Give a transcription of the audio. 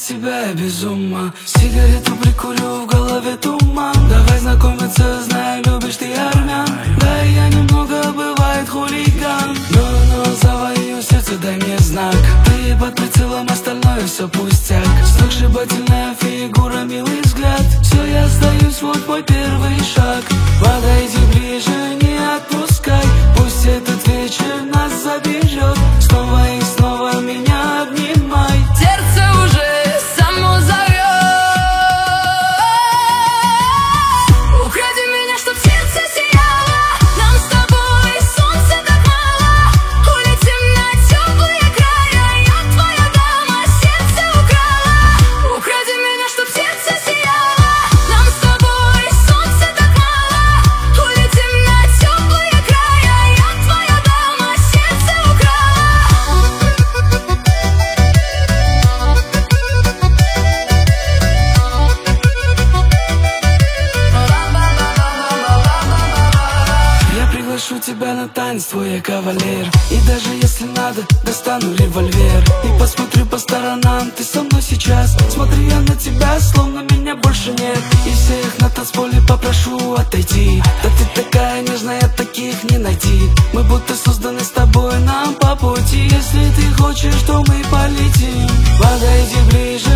тебя я без ума. Сигарету прикурю, в голове туман. Давай знакомиться, знаю, любишь ты армян. Да и я немного, бывает, хулиган. Но завою сердце, дай мне знак. Ты под прицелом, остальное все пустяк. Сногсшибательная фигура, милый взгляд. Все, я остаюсь, вот мой первый шаг. Подойди ближе, не отпускай. Пусть этот вечер нас заберет. Снова и снова меня обнимай. Сердце уже само зовет. Укради меня, чтоб сердце сияло. Нам с тобой солнца так мало. Улетим на теплые края. Я твоя дама, сердце украла. Укради меня, чтоб сердце сияло. Нам с тобой солнца так мало. Улетим на теплые края. Я твоя дама, сердце украла. Я приглашу тебя на танец, твой я кавалер. И даже если надо, достану револьвер. И посмотрю по сторонам, ты со мной сейчас. Смотрю я на тебя, словно меня больше нет. И всех на танцполе попрошу отойти. Да ты такая нежная, таких не найти. Мы будто созданы с тобой, нам по пути. Если ты хочешь, то мы полетим. Подойди ближе,